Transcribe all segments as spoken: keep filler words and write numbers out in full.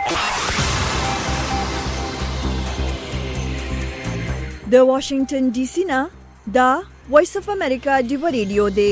د واشنگټن ډي سي نه دا وایس اف امریکا دی ریډیو دی.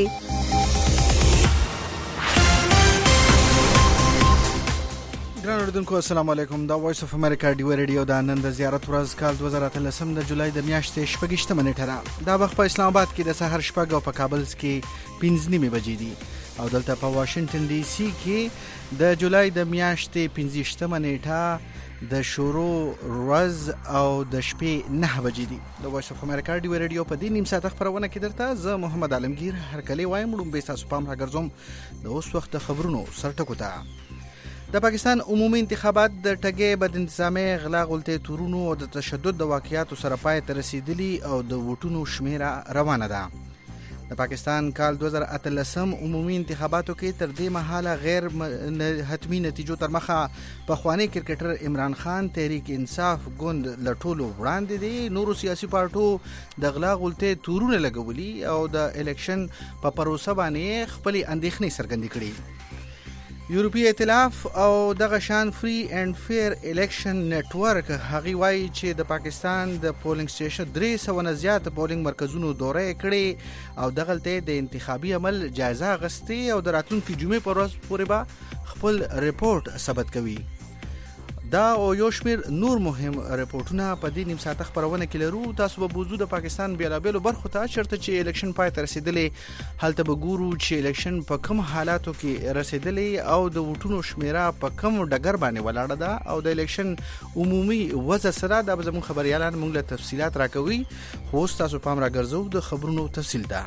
ګران اوریدونکو السلام علیکم. دا وایس اف امریکا دی ریډیو د نن د زیارت ورځ کال دوه زره اتلسم د جولای د میاشتې شپږشتمه نیټه ده. دا وخت په اسلام آباد کې د سحر شپږ او په کابل کې پنځه نیمې بجې دي او دلته په واشنگټن ډي سي کې د جولای د میاشتې پنځشتمه نیټه د شروع ورځ او د شپې نه بجې دي. د وایس اف امریکا دی ریډیو په دې نیم ساعت خبرونه کې درته زه محمد عالمگیر هرکلی وایم. لومبه تاسو پام راګرځوم د اوس وخت خبرونو سرټکو ته. د پاکستان عمومي انتخابات د ټګي بد انتظامي غلا غلطي تورونو او د تشدد د واقعیاتو سره پای ته رسیدلی او د ووټونو شمیره روانه ده. د پاکستان کال دوه زره اتلسم عمومي انتخاباتو کې تر دې مهاله غیر حتمی نتیجو تر مخه په خوانی کرکټر عمران خان تحریک انصاف ګوند لټولو وړاندې دي. نورو سیاسي پارټو د غلا غلطي تورونه لګولي او د الیکشن په پروسه باندې خپل اندېښنې څرګندې کړې. یورپی ائتلاف او دغه شان فری اینڈ فیر الیکشن نتورک هغه وایي چې د پاکستان د پولینګ سټیشن درې سوه نه زیات پولینګ مرکزونو دوره کړي او دغلته د انتخابي عمل جایزه غستې او د راتلونکي جمعې پر ورځ پورې به خپل ریپورت ثبت کوي. دا او یو شمیر نور مهم ریپورتونه په دې نیم ساعت خبرونه کې لرو. تاسو به بوزو د پاکستان بیلابېلو برخو ته چرته چې الیکشن پای ته رسیدلی هلته به ګورو چې الیکشن په کوم حالاتو کې رسیدلی او د ووټونو شمیره په کوم ډګر باندې ولاړه ده او د الیکشن عمومي وضع سره دا به زموږ خبريالان موږ له تفصيلات راکوي. خو تاسو پام راګرځو د خبرونو تفصیل ده.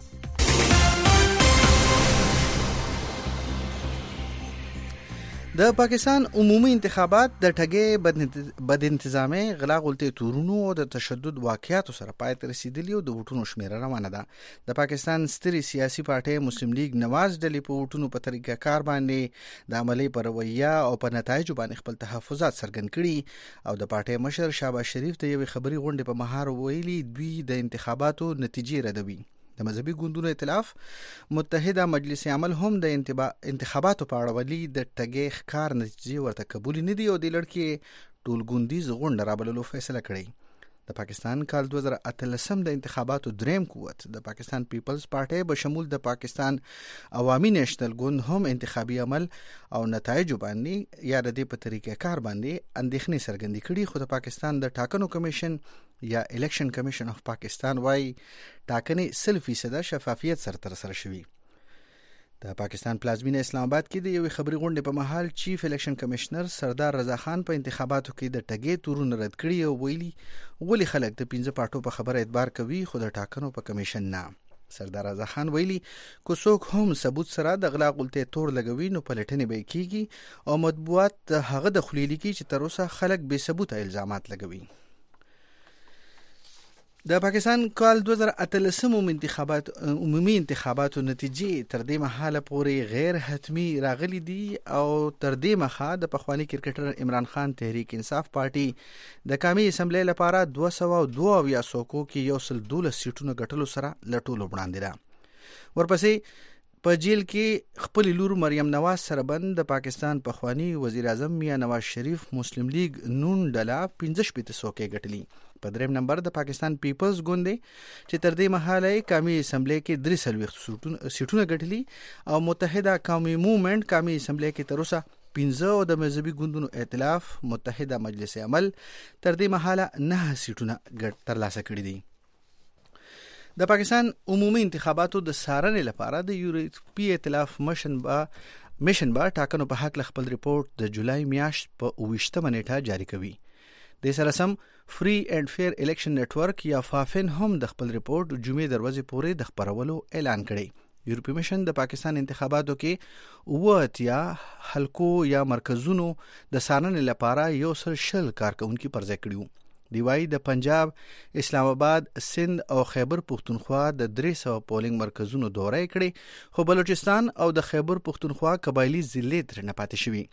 د پاکستان عمومي انتخابات د ټګي بد انتظامي غلا غلطي تورونو او د تشدد واقعیاتو سره پای ته رسیدلی او د ووټونو شمیره روانه ده. د پاکستان ستري سیاسي پارټي مسلم لیگ نواز ډلې په ووټونو په طریقه کار باندې د عملي پرویه او په نتایجو باندې خپل تحفظات څرګند کړي او د پارټي مشر شهباز شریف د یوې خبري غونډې په مهار ویلي دوی د انتخاباتو نتیجې ردوي. د مذهبي ګوندونو ائتلاف متحده مجلس عمل هم د انتخاباتو په اړه ولي د ټګي ښکار نتیجې ورته قبول نه دي او د لړکې ټولګوندیز غونډه رابللو فیصله کړې. د پاکستان کال دوه زره اتلسم د انتخاباتو دریم قوت د پاکستان پیپلز پارټي به شمول د پاکستان عوامي نېشنل ګوند هم انتخابي عمل او نتایج باندې یا د دې په طریقه کار باندې اندېښنې څرګندې کړي. خو د پاکستان د ټاکنو کمیشن یا الیکشن کمیشن اف پاکستان وايي ټاکنې سل فیصد شفافیت سره ترسره شوي. د پاکستان پلازمینه اسلام آباد کې د یوې خبري غونډې په مهال چیف الیکشن کمشنر سردار رضا خان په انتخاباتو کې د ټګي تورونه رد کړي او ویلي ولې خلک د پنځه پارټو په خبره اعتبار کوي خو د ټاکنو په کمیشن نه. سردار رضا خان ویلي کو څوک هم ثبوت سره د غلا غلطي تور لګوي نو پلټنې به کیږي او مطبوعات هغه د خلیلي کې چې تر اوسه خلک بے ثبوت الزامات لګوي. د پاکستان کال دوه زره اتلسم انتخابات عمومي انتخاباتو نتیجې تر دې مهاله پورې غیر حتمی راغلي دي او تر دې مخه د پخوانی کرکټر عمران خان تحریک انصاف پارټي د قومي اسمبلی لپاره دوه سوه دوه اویا سوکو کې یو سل دولس سیټونو ګټلو سره لټولو وړاندې ده. ورپسې په جیل کې خپل لور مریم نواز سره بند د پاکستان پخوانی وزیر اعظم میاں نواز شریف مسلم لیگ نون ډله پنځه شپېته سوکې ګټلي. په دریم نمبر د پاکستان پیپلز ګوند چې تر دې مهاله قومي اسمبلی کې درې څلوېښت سیټونه ګټلي او متحده قومي موومېنټ قومي اسمبلی کې تر اوسه پنځه او د مذهبي ګوندونو ائتلاف متحده مجلس عمل تر دې مهاله نه سیټونه ترلاسه کړي دي. د پاکستان عمومي انتخاباتو د څارنې لپاره د یورپی ائتلاف مشن با میشن با ټاکنو په حق خپل ریپورت د جولای میاشت په اوویشتمه نیټه جاری کوي. د سره سم فری اینڈ فیر الیکشن نتورک یا فافن هم د خپل ریپورت جمعې دروازې پورې د خبرولو اعلان کړي. یورپی میشن د پاکستان انتخاباتو کې اووه حلقو یا مرکزونو د څارنې لپاره یو سل شل کارکونکي پرځای کړي. دی وايي د پنجاب، اسلام آباد، سند او خیبر پختونخوا د درې سوه پولینګ مرکزونو دوره کړي خو بلوچستان او د خیبر پختونخوا قبایلی ضلع تر نه پاتې شوي.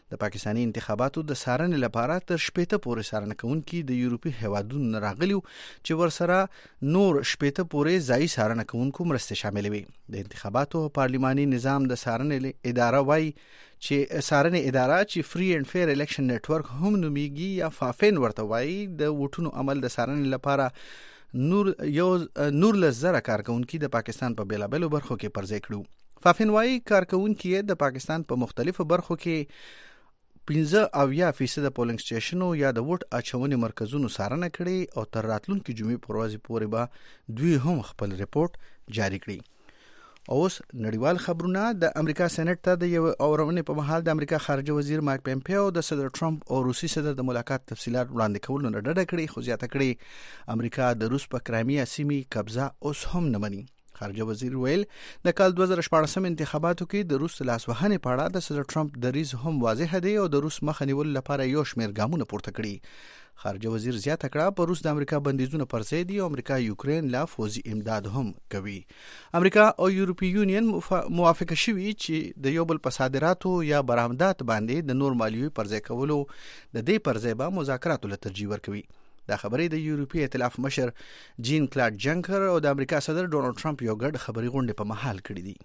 د پاکستاني انتخاباتو د څارنې لپاره تر شپېته پورې څارنه کوونکي د یورپي هیوادونو راغلي چې ورسره نور شپېته پورې ځایي څارنه کوونکو مرستې شاملې وي. د انتخاباتو پارلماني نظام د څارنې اداره وايي چې څارنې اداره چې فری اینڈ فیر الیکشن نیټورک هم نومیږي یا فافین ورته وایي د ووټونو عمل د څارنې لپاره نور یو نور لزره کارکونکي د پاکستان په بیلابلو برخو کې پرځای کړو. فافین وایي کارکونکي د پاکستان په مختلفو برخو کې پنځه اویا فیصد پولینګ سټیشنو یا د ووټ اچونې مرکزونو څارنه کړې او تر راتلونکي جمعې پر ورځ پورې به دوی هم خپل ریپورت جاری کړي. اوس نړیوال خبرونه. د امریکا سېنات ته د یو اورونې په مهال د امریکا خارجه وزیر مایک پمپیو د صدر ټرمپ او روسي صدر د ملاقات تفصيلات وړاندې کولو نه ډډه کړې، خو زیاته کړې امریکا د روس په کرایمیا سیمې قبضه اوس هم نه مني. خارجه وزیر ویل د کال دوه زره شپاړسم انتخاباتو کې د روس لاسوهنې په اړه د صدر ټرمپ دریځ هم واضح دی او د روس مخه نیولو لپاره یو شمېر ګامونه پورته کړي. خارجه وزیر زیاته کړه په روس د امریکا بندیزونه پر ځای دي او امریکا یوکرين لا فوزي امداد هم کوي. امریکا او یورپی یونین موافقه شوي چې د یو بل په صادراتو یا برآمدات باندې د نور مالیوي پر ځای کولو د دې پر ځای به مذاکراتو له ترجیح ورکوي. دا خبرې د یورپی ائتلاف مشر جین کلاډ جنکر او د امریکا صدر ډونالد ټرمپ یو ګډ خبري غونډه په محل کړې دي.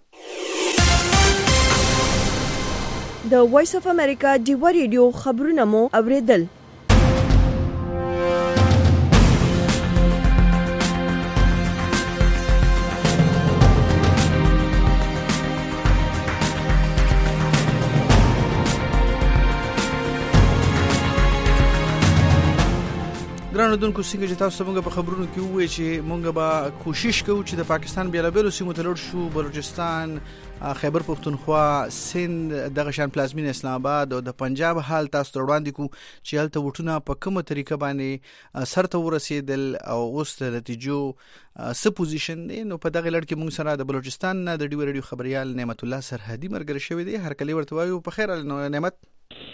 د وایس اف امریکا ډیو ریډیو خبرونه مو اوریدل. ګرانو دونکو څنګه چې تاسو څنګه په خبرونو کې وایي چې مونږ به کوشش کوو چې د پاکستان بیلابلو سیمو ته لور شو، بلوچستان، خیبر پختونخوا، سند، دغه شان پلازمین اسلام آباد او د پنجاب حال تاسو ته وړاندې کو چې هلته وټونه په کومه طریقه باندې سرته ورسېدل او اوس د نتیجو څه پوزیشن دی. نو په دغه لړ کې موږ سره د بلوچستان نه د ډیو ریډیو خبريال نعمت الله سرحدي مرګره شوی دی. هر کله ورته وایو په خیر نعمت.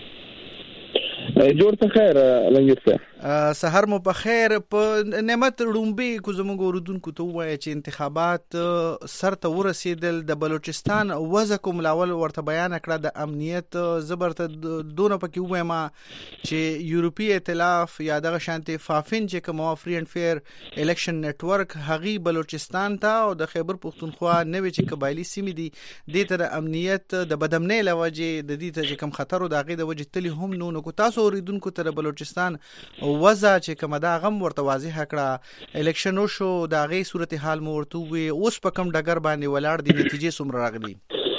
جوړ ته خیر لنګر سره سحر مو په خیر. په نعمت رومبي کو زموږ اوردونکو ته وایي چې انتخابات سرته ورسېدل، د بلوچستان وضع کوم لاول ورته بیان کړه د امنیت زبرته دونه پکې وایم چې یورپی ائتلاف یا دغه شانتي فافین چې کوم فری اینڈ فیر الیکشن نیټورک هغي بلوچستان ته او د خیبر پختونخوا نوې چې قبایلی سیمې دي د تر امنیت د بدامنۍ لوجه د دې ته کوم خطر او دغه د وجه تلی هم نو کو تاسو اوریدونکو ته بلوچستان وضع چې کومه دا غم ورته واضح کړه، الیکشن شو دا غي صورتحال مو ورته وي اوس په کوم ډګر باندې ولاړ دي، نتیجې څومره راغلي؟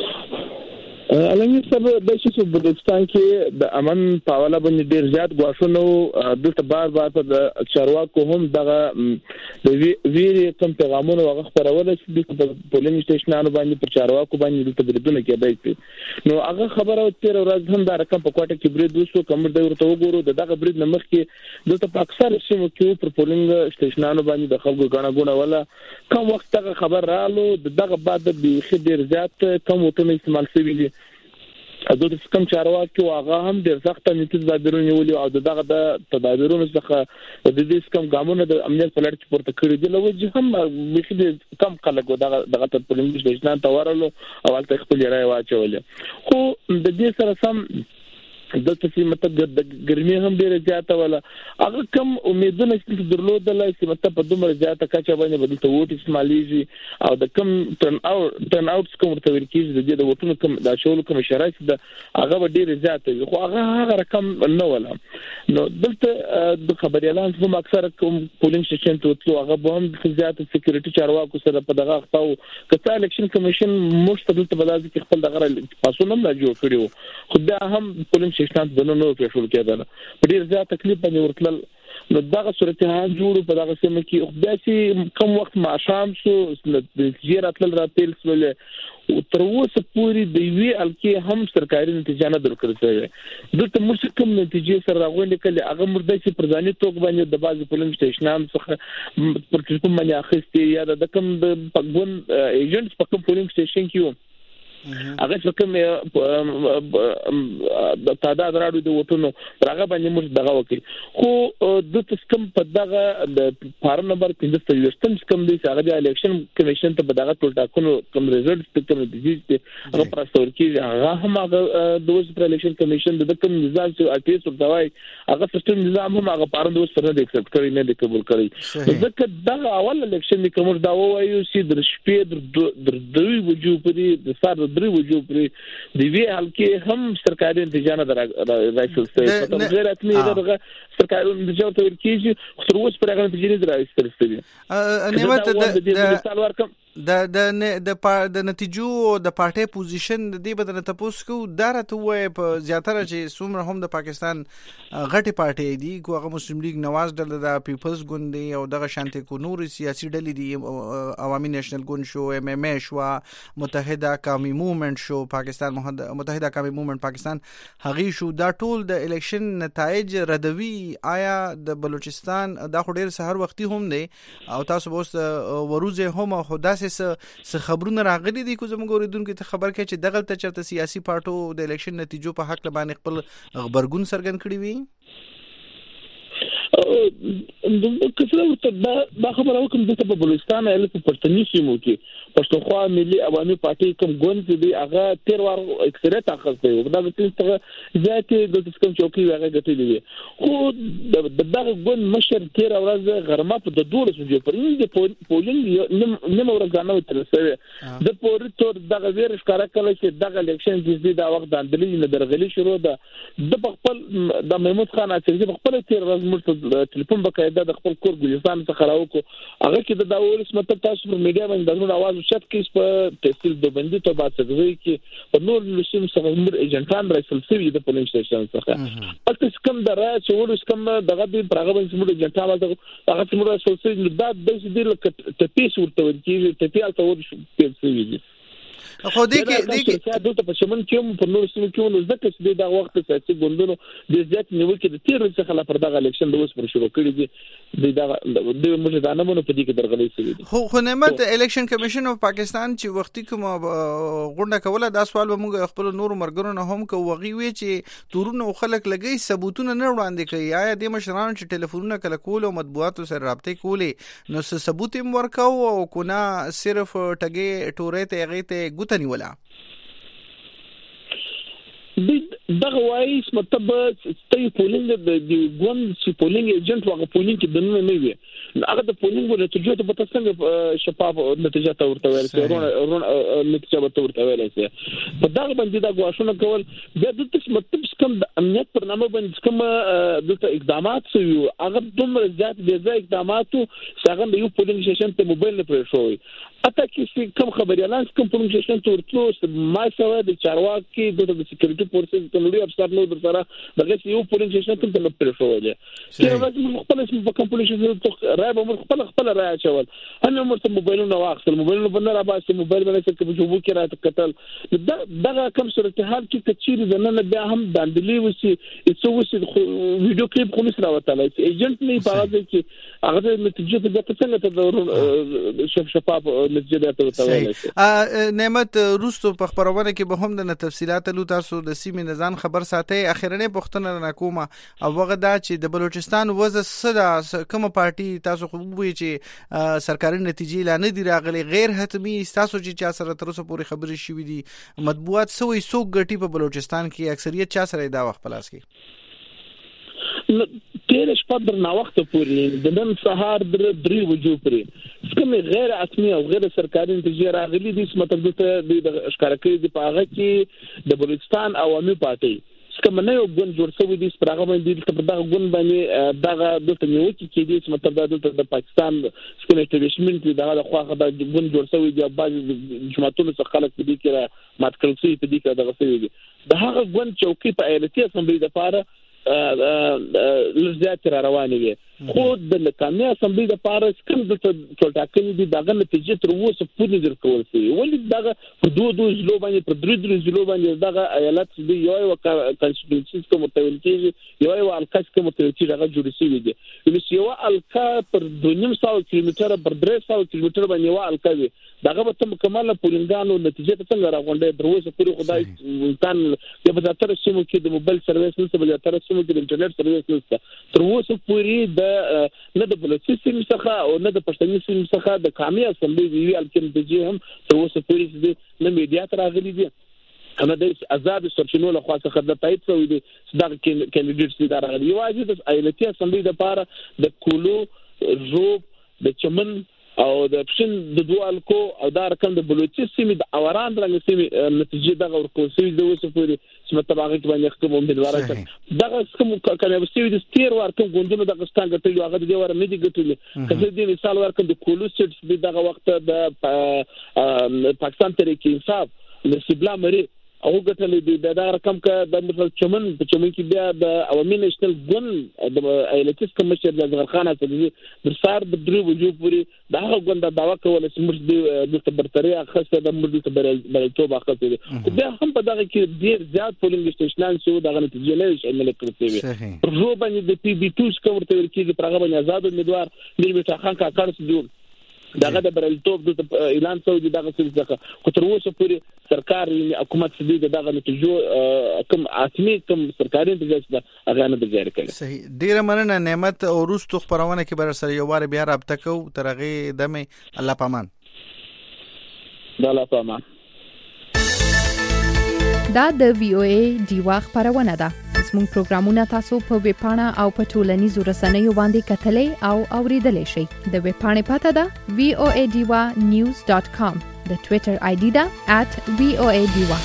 علامه صاحب د شې بلوچستان کې د امن پاوله باندې ډیر زیات غواښونه دلته بار بار په چارواکو هم دغه د ویری کوم پیغامونه وغه خبرول چې د پولینګ سټیشنانو باندې پر چارواکو باندې دلته بریدونه کېدای نو هغه خبره تیر ورځ هم دا رقم په کوټه کې برید وسو کوم د ورته وګورو دغه برید نمخ کې دلته په اکثر سیمو کې پر پولینګ سټیشنانو باندې د خلکو غاڼه غونه ولا کوم وخت دغه خبر رالو دغه بعد د خډیر زیات کوم وټونه استعمال شوی دي د کوم چارواکي واغه هم ډېر سخت امنیتي تدابیرونه ولي او دغه د تدابیرونو څخه د دې کوم ګامونه د امنیت په لړ کې پورته کړی دي لوجه هم بخې کم خلک دغه دغه ته پولیس سټیشن ته ورلو او هلته خپل رای واچولې خو د دې سره سم دلته چې مطلب د ګرمي هم ډیره زیاته ولا هغه کم امیدونه چې درلودل چې مطلب په دومره زیاته کچه باندې بدلته ووټ استعماليږي او د کم ټرن اوټ ټرن اوټس کوم ورته ورکیږي د دې د وټونو کم د شول کوم شرایط د هغه ډیره زیاته خو هغه هغه رقم نه ولا نو دلته د خبريالان هم اکثر کوم پولینګ سټیشن ته تلو هغه به هم زیاته سکیورټي چارواکو سره په دغه خپل کته الیکشن کمیشن مشترک په لازم کې خپل دغه پاسونه نه جوړ کړیو خو دا هم پولینګ شتان د نو په شول کېدل په ډیر زیات تکلیف باندې ورتل نو دغه صورتحال جوړ په دغه سم کې خدای چې کم وخت ما شام شو د زیارت لل راتل سول او تر اوسه پوری د وی الکه هم سرکاري نتیجه نه درکړل شوی دلته موږ کوم نتیجې سره راغونډه کړي هغه مرده چې پرداني توګ باندې د بازي پولینګ سټیشنانو څخه پر کوم باندې اخیستي یا د کوم د پګون ایجنټس په کوم پولینګ سټیشن کې هغه څه کوم تعداد راډیو د وټونو راغه باندې موږ دغه وکړي خو د تسکم په دغه د فارم نمبر پنځه سوه تم کوم دی هغه د الیکشن کمیشن ته په دغه ټول ټاکنو کوم ریزلټ کوم ډیزیز هغه پرستور کیږي هغه هم هغه د وس پر الیکشن کمیشن د کوم نظام چې اټیس ورتوي هغه سیستم نظام هم هغه پارم د وس سره د ایکسپټ کړی نه د قبول کړی ځکه دغه اول الیکشن کوم دا وایو چې د شپې د دوی وجو پرې د سار درې وجو پرې د وی حلقې هم سرکاري انتجانه راځي په غیر رسمي دغه سرکاري انتجانه ته ورکیږي خو اوس پر هغه انتجانه راځي نیمت د د د د نتیجو د پارټي پوزیشن د دې بدن تاسو کو دارته وای په زیاتره چې څومره هم د پاکستان غټي پارټي دي کوغه مسلم لیگ نواز ډله د پیپلز ګوند دی او دغه شانتي کو نور سیاسي ډلې دي عوامي نېشنل ګوند شو ایم ایم ای شو متحده قومي موومېنټ شو پاکستان متحده قومي موومېنټ پاکستان هغه شو دا ټول د الیکشن نتایج ردوي آیا د بلوچستان دا خو ډیر سحر وختي هم دی او تاسو بوس وروزه هم خدا څه خبرونه راغلي دي کوم ګوریدونکو ته خبر کړي چې دغه ته چرته سیاسي پارټو د الیکشن نتیجو په حق باندې خپل خبرګون څرګند کړی وي کله ورته دا خبره وکم د په بلوچستان ال په پښتني سیمو کې پښتونخوا ملي عوامي پارټي کوم ګوند دی هغه تیر وار اکثریت اخیسته و دا د څه ځکه د کوم چوکي هغه ګټلې وي خو دغه ګوند مشر تیر ورځ غرمه په د دوه سوجو پرې د پولینګ نیم ورځانه ترسره د پورې تور دغه ویر ښکارا کله چې دغه الیکشن چې دا وخت د اندلې نه درغلي شروع ده د خپل د محمود خان اچري په خپل تیر ورځ مرته ټلیفون بقاعده د خپل کور ګلستان څخه راوکو هغه کې د داول اسمت تاسو په میډیا باندې دغه आवाज وشت کې په تحصیل دوبندي ته باسي کې په نور لسیم څخه موږ ایجنټان رسل سوي د پولیس سټیشن څخه اته کوم درا چې ورس کوم دغه د پرغه باندې موږ ایجنټان هغه موږ رسل سوي د د دې لکه تپیس ورته ورکیږي تپیال ته ورس سوي دي خو دې کې دې کې دلته په شمن کې په نور سیمو کې نو ځکه چې دا وخت سیاسي ګوندونو د ځات نیول کې د تیر څخه لا پر دغه الیکشن د اوس پر شروع کړی دي د دغه د موږ د نمونه په دې کې درغلي شوی دي خو خو نعمت الیکشن کمیشن اف پاکستان چې وختي کوم غونډه کوله دا سوال به موږ خپل نور مرګونو نه هم کوو وغي وی چې تورونه خلک لګي ثبوتونه نه وړاندې کوي آیا د مشرانو چې ټلیفونونه کله کول او مطبوعاتو سره رابطه کولې نو ثبوت هم ورکاو او کونه صرف ټګي ټورې ته غیته ګوتنی ولا دغه وایي مطلب ستې پولینګ د ګوند چې پولینګ ایجنټ واغ پولینګ کې دنه نه وي هغه د پولینګ ولې نتیجه ته په څنګه شفاف نتیجه ته ورته ویل شي رون نتیجه ته ورته ویل شي په دغه باندې دا غواړنه کول د دې مطلب کوم د امنیت پرنامه باندې کوم د اقدامات شوی هغه دومره زیات دي اقداماتو څنګه د یو پولینګ سټیشن ته موبایل نه پرې شوی اته کې کوم خبري اعلان کوم پولینګ سټیشن ته ورتلو ما سره د چارواکي د سکیورټي فورسز ته نوري افسر نو در سره دغه یو پولینګ سټیشن ته نه پرې شوی دی چې راځي خپل اسم په کوم پولینګ سټیشن ته راي به خپل خپل راي چول انا مرته موبایلونه واخل موبایلونه بنه را باسي موبایل باندې چې په جوبو کې راته کتل دغه کوم صورتحال کې کچيري زنه بیا هم داندلي وسی څو وسی ویډیو کلیپ خو نسره وتاله ایجنټ نه پاره کې هغه نتیجه ته څنګه ته شف شفاف نتیجه ته وتاله نعمت روستو په خبرونه کې به هم د تفصيلات لو تاسو د سیمې نزان خبر ساتي اخیرنه پښتنه نه کومه او هغه دا چې د بلوچستان وزه صدا کوم پارټي تاسو خو وایي چې سرکاري نتیجې لا نه دی راغلي غیر حتمی تاسو چې چا سره تر اوسه پورې خبرې شوې دي مطبوعات سوې سو غټي په بلوچستان کې اکثریت چا سره دا وخت پلاس کې تیر شپه در نا وخت پورې د نن سهار در درې وجو پورې کوم غیر رسمي او غیر سرکاري نتیجې راغلي دي مطلب د اشکارکۍ د پاغه کې د بلوچستان عوامي پارټي کوم نه یو ګوند جوړ شوی دی سپراغه باندې د دغه ګوند باندې دغه د نیوکې کې دي مطلب د پاکستان سکول اسټابلیشمنت دغه د خواخه د ګوند جوړ شوی دی بعض جماعتونو څخه خلک دي کې مات کړل شي په دې کې دغه شوی دی د هغه ګوند چوکي په ایالتي اسمبلی د لپاره لږ را روانې وي خو د لکاني اسمبلی د پاره کوم د ټاکنې دي دغه نتیجه تر اوسه پورې درکول شي ولې دغه په دوه دوه ځلو باندې په درې درې ځلو باندې دغه ایالت دی یو یو کانسټیټیوشن کوم متول کېږي یو یو الکاس کوم متول کېږي هغه جوړ شي دي چې یو الکا پر دوه نیم سو کیلومتر پر درې سو کیلومتر باندې یو الکا وي دغه به تم کماله پولینګانو نتیجه ته څنګه راغونډه دروازه پوری خدای امکان د بازار سیمو کې د موبایل سرویس نشته بازار سیمو کې د انټرنیټ سرویس نشته تر اوسه پوری د نه د بلوچستان سیمه څخه او نه د پښتني سیمه څخه د قومي اسمبلی وی الکم د جې هم تر اوسه پوری د نه میډیا تر راغلي دي انا د آزاد سرچینو له خاصه خدمت تایید شوی دي صدق کینډیډیټس دي دا راغلي واجب د ایالتي اسمبلی د پاره د کولو روب د چمن او د پښین د دوالکو او دا رقم د بلوچستان سیمه د اوران رنګ سیمه نتیجه دغه ورکوسي د اوسه پوری چې متباغت باندې کوم امیدواره دغه کوم کنه وسوي د ستیر ورکم غوندونو د پاکستان ګټلو هغه د ور نه دي ګټلې کله دې مثال ورکم د کولو سټس دغه وخت د پاکستان تحریک انصاف د سبلا مری او ګټلې دي دا رقم ک د مثال چمن په چمن کې بیا د عوامي نېشنل ګوند د ایالتیس کمشر د زغرخانه ته د سار د درو وجو پوری دا غوند دا داوا کول چې موږ د برتري اخصه د موږ د بلټوب اخصه دي بیا هم په دغه کې ډیر زیات پولینګ سټیشنان شو دغه نتیجې نه شامل کړې وي پرو باندې د پی بي ټو څخه ورته ورکیږي پرغه باندې آزاد امیدوار میرمن خان کا کار سدو دغه د برلټوب د اعلان شوی دی دغه څه څخه خو تر اوسه پورې سرکار حکومت سدي دغه نتیجو کوم عاطمي کوم سرکاري نتیجه هغه نه د جاری کړي صحیح ډیره مننه نعمت او روستو خبرونه کې بر سره یو واره بیا رابطه کو ترغه دمه الله پامان د الله پامان دا د وی او ای دیوا خبرونه ده زموږ پروګرامونه تاسو په ویب پاڼه او په ټولنیزو رسنیو باندې کتلې او اوریدلای شئ د ویب پاڼې پته ده وی او ای دیوا نیوز ډاٹ کام د ټوئیټر آی ډي ده ات وی او ای دیوا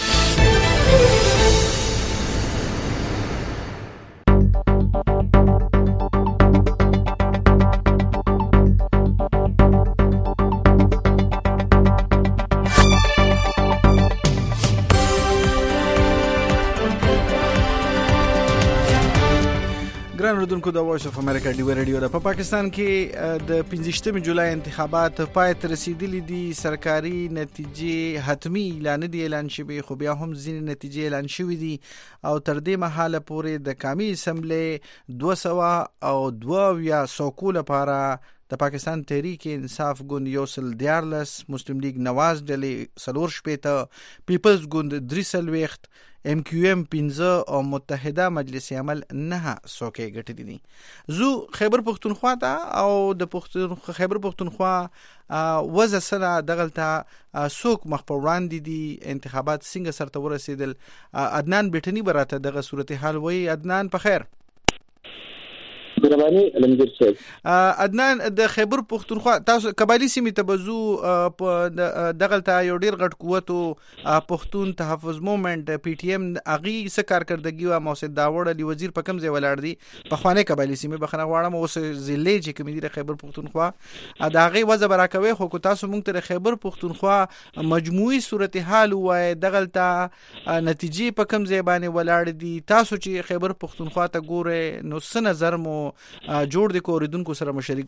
ګران اوردونکو د وایس اف امریکا دی ریډیو د پاکستان کې د پنځه جولای انتخابات پای ته رسیدلي دي سرکاري نتیجې حتمی اعلان دي اعلان شوی خو بیا هم ځینې نتیجې اعلان شوی دي او تر دې مهاله پورې د قومي اسمبلی دوه سوه او دوه یا سوکو لپاره د پاکستان تحریک انصاف ګوند یو سل دیارلس مسلم لیگ نواز ډلې سلور شپېته پیپلز ګوند درې څلوېښت ام کیو ام پنځه او متحده مجلس عمل نه سوکې ګټې دي زو خیبر پختونخوا ته او د پختونخوا خیبر پختونخوا وزه سره دغلته سوک مخ په وړاندې دي انتخابات څنګه سرته ورسېدل عدنان بیٹنی براته دغه صورتحال وای عدنان په خیر برابرني لمجر صاحب عدنان د خیبر پختونخوا تاسو قبایلی سیمې ته بزو په دغلته یو ډیر غټ قوت او پختون تحفظ موومېنټ پی ټی ایم اغي څه کارکردګي او موسد داوړ علي وزیر په کوم ځای ولاړ دي په خوانه قبایلی سیمې بخنه غواړم اوس ضلع چې کوم دي خیبر پختونخوا دا غي وځه براکوي خو کو تاسو مونږ ته خیبر پختونخوا مجموعي صورتحال وای دغلته نتیجې په کوم ځای باندې ولاړ دي تاسو چې خیبر پختونخوا ته ګوره نو څه نظر مو جوړ د کوریدونکو سره مشارک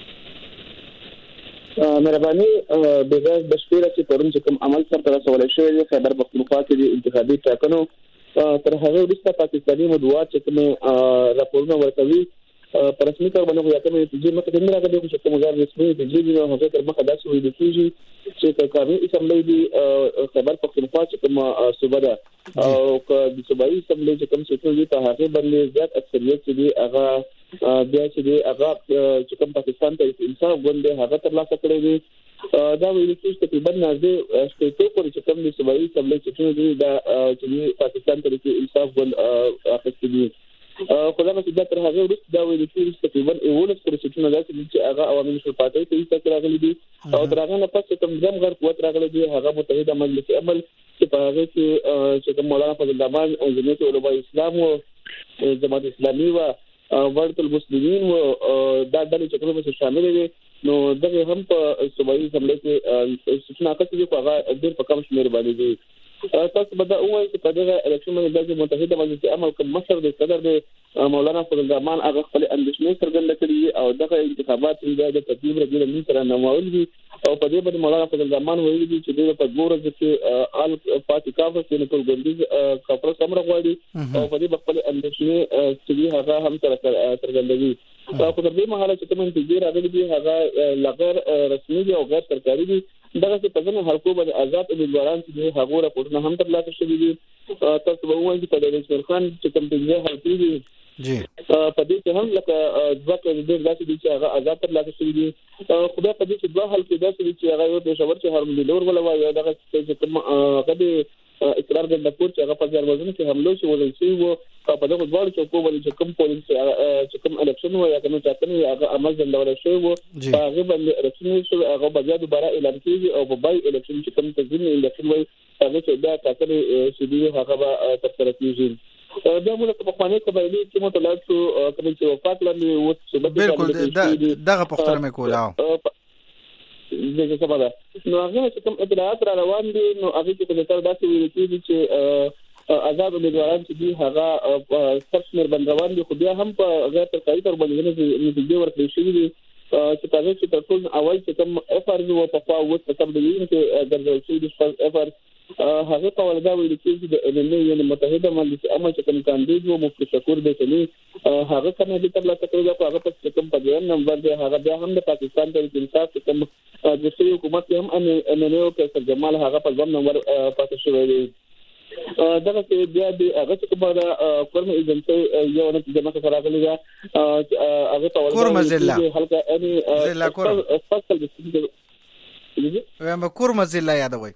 مهرباني دغه د شپږ چې پرون چې کوم عمل سره تر سوال شوی خبر پختونخوا کې د انتخابي ټاکنو تر هغه وروسته پاکستاني مدعوات چې کوم راپورونه ورکوي پر رسمي کار باندې یو کومه چې مخه د راغلي چې کوم ځای رسمي د جې نو هغه تر مخه داسې وي د کیږي چې کاري اسمبلی دی خبر پختونخوا چې کوم صوبه ده او د صوبایي اسمبلی چې کوم څه دي ته هغه باندې زیات اکثریت چې دی هغه بیا چې دی هغه چې کوم پاکستان ته انصاف غونډه هغه تر لاسه کړی دی دا ویل کېږي چې تقریبا نازه شپږ پورې چې کوم د صوبایي اسمبلی چې دی دا چې پاکستان ته انصاف غونډه اخیستي دي خدای مې د تر هغه وروسته دا ویل کېږي چې تقریبا اولس پرسنټونه داسې چې هغه عوامي نشو پاتې ته هیڅ راغلي دي او تر هغه نه پس کوم ځم غر قوت راغلي دي هغه متحده مجلس عمل چې په هغه کې چې مولانا فضل الرحمن او جمعیت علماء اسلام او جماعت اسلامي او ورته المسلمین او دا ډلې چې کومه شامل دي نو دغه هم په صوبایي اسمبلی کې څه ناقص دي په هغه ډېر په کم شمېر باندې دي تاسو به دا وایي چې په دغه الیکشن باندې د متحده مجلس عمل کوم مشر د صدر د مولانا فضل الرحمن هغه خپل اندېښنې څرګنده کړې او دغه انتخابات د ترتیب رجل من سره نوول دي او په دې باندې مولانا فضل الرحمن ویلي دي چې د په ګورز کې ال پاتې کافر چې ټول ګوندیز کافر سمره غواړي او په دې خپل اندېښنې چې هغه هم سره څرګندوي خو تر دې مهاله چې کوم انتظار راغلي دي هغه لغیر رسمي دي او غیر سرکاري دي دغه څه په ځینې حلقو باندې آزاد امیدواران چې هغه راپورټونه هم ترلاسه شوي دي. تاسو به وایي چې په دې شمیر خان چې کوم پنځه حلقې دي جی په دې کې هم لکه دوه کاندیدان داسې دي چې هغه آزاد ترلاسه شوي دي. خو بیا په دې کې دوه حلقې داسې دي چې هغه یو پېښور چې هارون لور ولا وایي دغه چې کوم هغه اقرار ګندپور چې هغه په ځاروازونو کې حمله شو ولې شي وو په دغه ډول چې کوم چې کوم پولیس چې کوم الیکشن وو یا کوم ټاکنې هغه عمل ځندول شو وو هغه باندې رسمي شو هغه بیا دوباره اعلان کیږي او په بای الیکشن چې کوم تنظیم الیکشن وي هغه چې دا ټاکنې شې دي هغه به ترسره کیږي. دا موږ په خانه قبایلی کې متعلق شو کوم چې وفات لاندې و چې بالکل دغه پښتنه مې کوله دغه څه ده نو هغه چې کوم اطلاعات را روان دي نو هغه کې په تر داسې ویل کېږي چې آزاد امیدواران چې دي هغه سرشمیر بندروان دي خو بیا هم په غیر ترکاري تر باندې نتیجې ورکړي شوې دي چې تاسو چې تاسو اول چې کوم اف ار او په خوا و په سم دی چې درځي چې د اف ار هغه په ولدا ویل کېږي د ان ام یعنی متحده مجلس عامه چې کوم کاندید وو مفتی شکور دی چې هغه څنګه د تر لاسه کړو هغه په کوم په ځای نمبر دی هغه بیا هم د پاکستان د انصاف کوم د سوي حکومت هم ان ان نو کې جمال هغه په ځم نمبر پاتې شوی دی. دغه چې بیا د هغه څخه بعد کورم ایجنسي یو نه چې مخه راغلی دا هغه په ولدا کورم ضلع هلکه اني ضلع کورم فصل د وایم کورم ضلع یادوي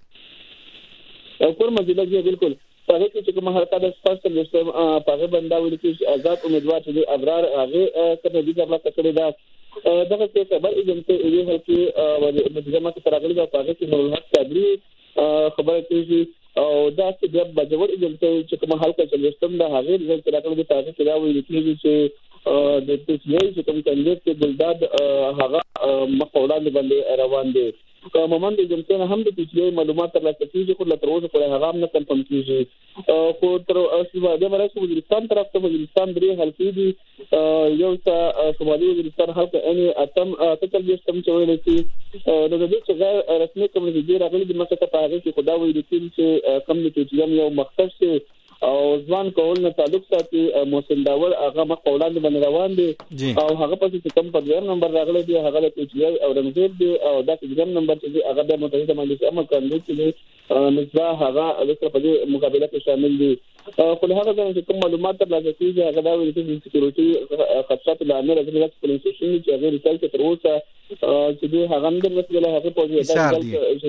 کورم ضلع دی بالکل هغه چې کوم حرکت د فصل د سیستم په بندا ویل کې آزاد امیدوار چې ابرار هغه کله دې ځبلا کړی دا دغه چې خبر ایجنسي یې هلکه د جماعت سره راغلی دا هغه چې نور حق صدري خبره کوي او دا چې د بجوړ ایجنسي چې کوم حلقه چې سیستم دا هغه د راغلی دا هغه چې دا ویل کېږي چې د تسلیه چې کوم کاندید کې ګلداد هغه مخاوړان باندې روان دي کومه د جمعیت هم د تسلیه معلومات ترلاسه کیږي خو تر اوسه پورې هغه هم نه کنفرم کیږي خو تر اوسه باندې مرسته وزیرستان طرف ته وزیرستان درې حلقې دي یو څه شمالي وزیرستان حلقه ان اتم تکل سیستم چوي لسی نو د دې چې غیر رسمي کومې راغلي د مکه ته هغه چې خدا وایي چې کم د تسلیه یو مختص او ځوان کول نه تعلق ساتي محسن داور هغه مخاولان باندې روان دي او هغه پسې کوم په ډیر نمبر راغلی دی هغه د پیچلي او رمزید دی او دا چې نمبر چې هغه د متحده مجلس عامه کاندید چې مصباح هغه د په مقابله کې شامل دي خو له هغه ځای چې کوم معلومات ترلاسه کیږي هغه دا ویل چې سکیورټي خدشات الامر د دولت پولیس شي چې هغه رسالت تر اوسه چې دی هغه هم د رسول هغه په ځای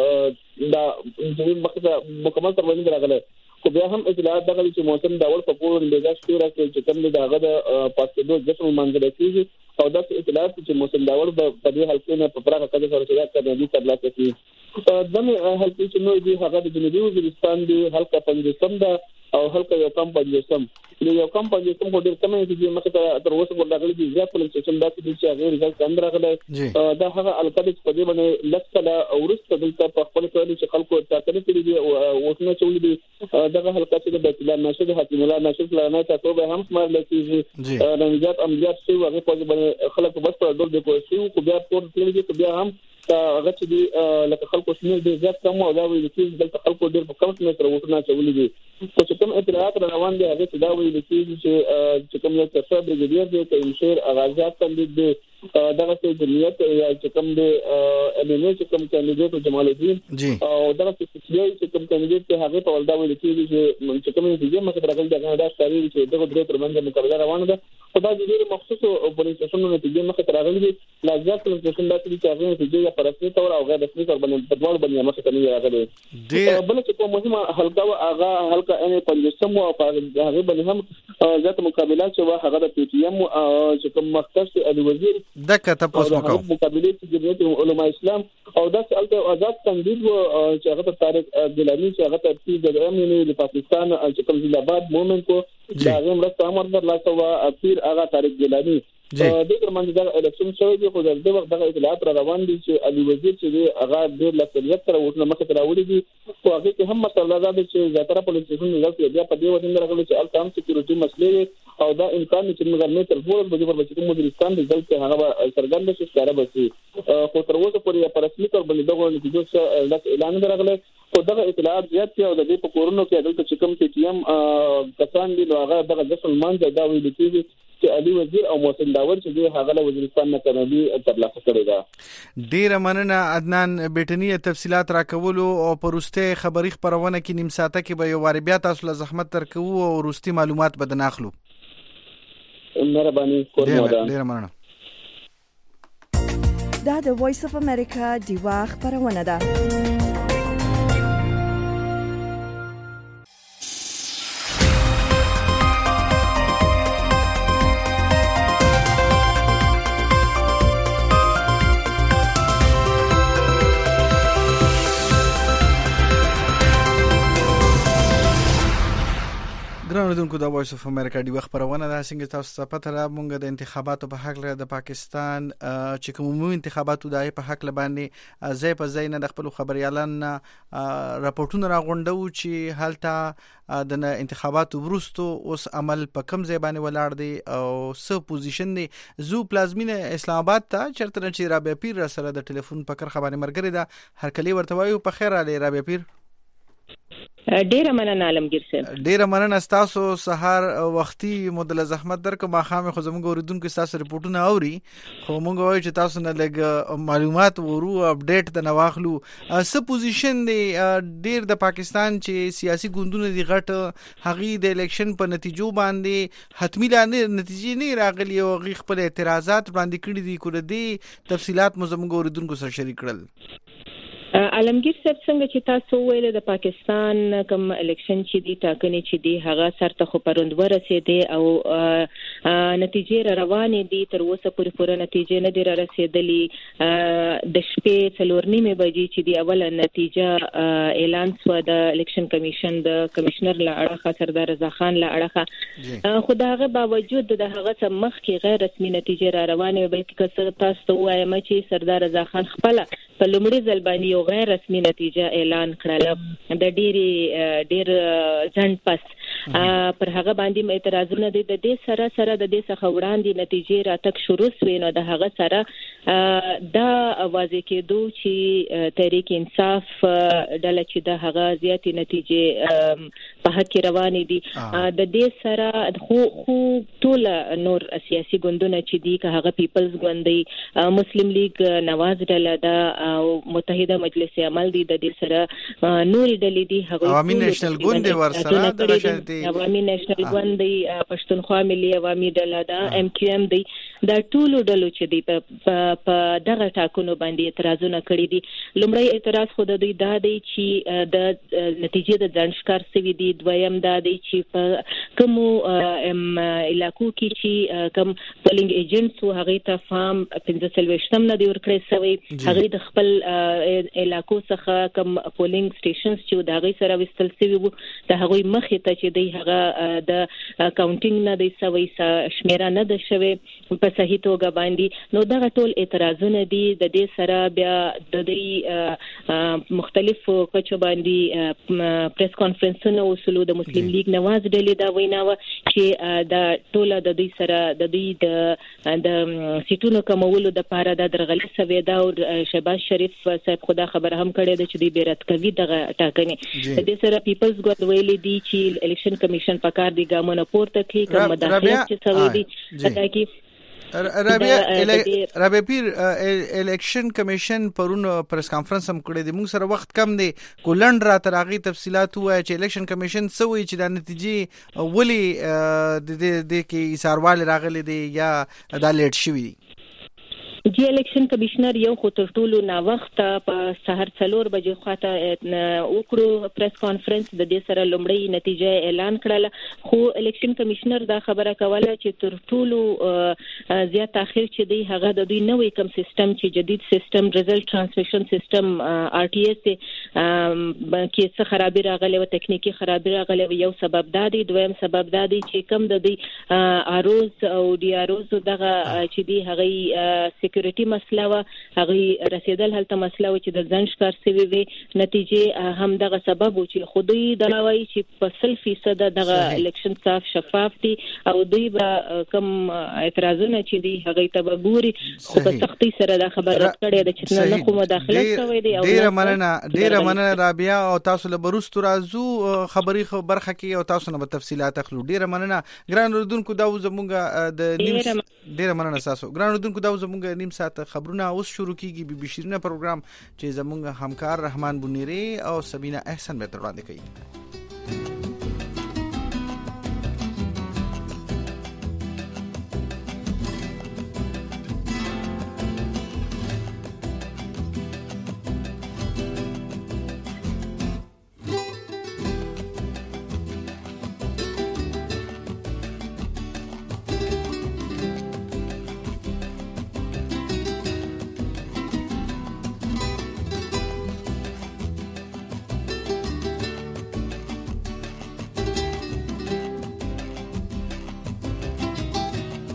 چې دا د مخه مکمل تر باندې راغله خو بیا هم اطلاعات دغه چې موسم داول په پور اندازه شوره چې کوم د هغه د پاسپورت جسم منځل کیږي او دا اطلاعات چې موسم داول په دې حلقې نه په پراخه کده سره شریعت کوي ترلاسه کیږي دغه حلقې چې نو دی هغه د جنوبي وزیرستان دی حلقه پنځم ده او حلقه یو کم پنځم نو یو کم پنځم کو ډیر کمه دي مخه تر اوسه ورغلي دي ځکه پولیس سټیشن دا چې هغه ريزلټ اندر راغلی دا هغه الکده په دې باندې لکه اورسته دلته په خپل کولي چې خلکو تاکید کړی دي او اوسنه چولې دي دغه حلقه چې د بیت الله ناشد حاتم الله ناشد لانه تاسو به هم سمار لکېږي د نجات عملیات شي هغه په باندې خلکو بس په ډول د کوشش کو بیا پور تللی دي بیا هم هغه چې دی لکه خلکو شنو دي ځکه کوم او دا ویل چې دلته خلکو ډیر په کم متر وټونه چولې دي چې کوم اطلاعات روان دي هغه چې دا ویل چې چې کوم یو څه برګډیر دی چې شهر اغازات کاندید دی دغه چې جمعیت یا چې کوم دی ام ان چې کوم کاندید جمال الدین او دغه چې کوم کاندید ته هغه په ولدا ویل چې چې کوم دې مخه راغلی دا دا ستاري چې دغه درې تر باندې مقابله روانه ده خدای دې مخصوص پولیس سټیشنونو نتیجې مخه راغلي دي لازم پولیس سټیشن دا چې هغه نتیجې په رسمي تور او غیر رسمي تور باندې په ډول باندې مخه کوي راغلي دي بل چې کوم مهمه حلقه هغه حلقه ان پنځم او هغه باندې هم ذات مقابله چې هغه د پی ټی ایم چې کوم مختص علي وزیر دغه تاسو کوم مقابله چې جمعیت علماء اسلام او دا چې آزاد کاندید و چې هغه طارق ګیلانی چې هغه ترتیب د امنیت د پاکستان چې کوم ضلع بعد مومنت کو دا هم راځه امر در لاسه وا اخیر هغه طارق ګیلانی د دې ترمنځ د الیکشن شوی دی خو د دې وخت دغه اطلاعات را روان دي چې علي وزیر چې هغه ډېر لکلیت تر وټنه مخه تراوړي دي خو هغه کې هم مسله ده چې زیاتره پولیسونو نظر بیا په دې وخت راغلي چې الکام سکیورټي مسلې او دا امکان چې موږ نه تر ټولو په دې پر چې کوم مدیرستان د ځل ته هغه سرګند شي ښکارا بسي خو تر اوسه پورې په رسمي تور باندې دغه نتیجو څخه اعلان راغلی خو دغه اطلاعات زیات دي او د دې په کورونو کې دلته چې کوم پی ټی ایم کسان دي نو هغه دغه ځل منځ دا ویل کېږي چې چې علي وزیر او محسن داور چې دوی هغه له وزیرستان نه کمیډي ترلاسه کړې ده. ډیره مننه عدنان بیٹنی تفصيلات راکولو او پرسته خبري خبرونه کې نیم ساعته کې به یو واری بیا تاسو له زحمت ترکو او ورستي معلومات به ناخلو. مهرباني کوم ده. ډیره مننه. دا د وایس اف امریکا دیوا خبرونه ده. ګرانو د وایس اف امریکا دی خبرونه ده. څنګه تاسو ته پته را مونږ د انتخاباتو په حق لري د پاکستان چې کوم انتخاباتو دای په حق لباندې ځای په ځای نه د خپل خبريالان راپورټونه راغونډو چې حالته د انتخاباتو وروسته اوس عمل په کم ځای باندې ولاړ دی او سو پوزیشن دی. زو پلازمینه اسلام آباد ته چرته چې رابعه پیر سره د ټلیفون په کر خبري مرګري ده. هر کلی ورته وایو په خیر علي رابعه پیر. ډیره مننه عالمگیر صاحب. ډیره مننه تاسو سحر وختي مدله زحمت درکو ما خامه خو زموږ اوریدونکو تاسو رپورټونه اوري خو مونږ وایو چې تاسو نه لګ معلومات ورو اپډیټ د نواخلو س پوزیشن دی ډیر د پاکستان چې سیاسي ګوندونه دی غټ هغه د الیکشن په نتیجو باندې حتمی لاندې نتیجې نه راغلي او غي خپل اعتراضات باندې کړي دي کړي دي تفصيلات مو زموږ اوریدونکو سره شریک کړل. عالمگیر صاحب څنګه چې تاسو ویل د پاکستان کوم الیکشن چې دی ټاکنې چې دی هغه سرته خو پروند ورسېده او نتیجې را روانې دي تر اوسه پورې پوره نتیجې نه دی را رسېدلې. د شپې څلور نیمه بجې چې دی اوله نتیجه اعلان شو د الیکشن کمیشن د کمشنر له اړخه سردار رضا خان له اړخه خو دا هغه باوجود د هغه څخه مخکې غیر رسمي نتیجې را روانې بلکې تاسو وایم چې سردار رضا خان خپل په لومړي ځل باندې یو غیر رسمي نتیجه اعلان کړله د ډېری ډېر ځند پس پر هغه باندې اعتراضونه دي. د دې سره سره د دې څخه وړاندې نتیجې راتک شروع شوې نو د هغه سره دا واضح کېدو چې تحریک انصاف ډله چې د هغه زیاتې نتیجې په حق کې روانې دي. د دې سره خو خو ټول نور سیاسي ګوندونه چې دي که هغه پیپلز ګوند دی مسلم لیگ نواز ډله ده او متحده مجلس عمل دي د دې سره نورې ډلې دي هغه عوامي نېشنل ګوند ورسره د شانتي عوامي نېشنل ګوند دی پښتونخوا ملي عوامي ډله ده ام کیو ام دی دا ټول ډلو چې دی په دغه ټاکنو باندې اعتراضونه کړي دي. لومړی اعتراض خو د دوی دا دی چې د نتیجې د ځانشکار سوي دي. دویم دا دی چې په کوم علاقو کې چې کوم پولینګ ایجنټس هغه ته فارم پنځه سلويشتم نه دی ورکړی سوی هغه د خپل علاقو څخه کوم پولینګ سټیشنز چې دا غي سره وستل سوي وو د هغه مخې ته چې دی هغه د کاونټینګ نه دی سوي شمیره نه ده شوی په صحیح توګه باندې. نو دا ټول اعتراضونه دي. د دې سره بیا د دې مختلفو کچو باندې پریس کانفرنسونه وسلو د مسلم لیگ نواز ډلې دا ویناوه چې دا ټول د دې سره د دې د سیټونو کومولو د پاره د درغلي سوي دا او شهباز شریف صاحب خدا خبر هم کړی د چې دی بیرت کوي دغه ټاکنې. د دې سره پیپلز ګوند ویلي دي چې الیکشن کمیشن په کار دی ګامونه پورته کوي کوم مداخلت چې سوي دي دا کی رابعه رابعه پیر الیکشن کمیشن پرون پریس کانفرنس هم کړی دی. موږ سره وخت کم دی کولند را ترغی تفصيلات وای چې الیکشن کمیشن سوي چې د نتیجې ولی د دې کې ایثاروال راغلي دی یا دا لیټ شوی دی. جی الیکشن کمشنر یو خو تر ټولو نا وخت په سحر څلور بجې خواته وکړو پریس کانفرنس د دې سره لومړی نتیجه اعلان کړله خو الیکشن کمشنر دا خبره کوله چې تر ټولو زیات تاخير چې دی هغه د دوی نوې کوم سیستم چې جدید سیستم ریزلټ ترانسمیشن سیستم آر ټي اس کې څه خرابې راغلي او تکنیکی خرابې راغلي. یو سبب دا دی. دویم سبب دا دی چې کوم د دوی اروز او ډي اروز دغه چې دی هغه سکیورټي مسله و هغه رسیدل هلته مسله و چې د ځنډ ښکار سوي وي نتیجه هم دغه سبب و چې خودي دراوي چې په سل فیصد دغه الیکشن صاف شفاف دي او دوی به کوم اعتراضونه چې دي هغه ته به ګوري خو په سختي سره دا خبره کړې ده چې نه کوم مداخله کوي دي او ډیره مننه ډیره مننه رابعه او تاسو له بروستو راځو خبري برخه کې او تاسو نه تفصيلات اخلو ډیره مننه ګران اردوونکو دا زمونږ د نیم ډیره مننه تاسو ګران اردوونکو دا زمونږ نیم ساعت خبرونه اوس شروع کیږي بي بي شيرینه پروګرام چې زمونږ همکار رحمان بنيري او سبینا احسن به تر وړاندې کوي.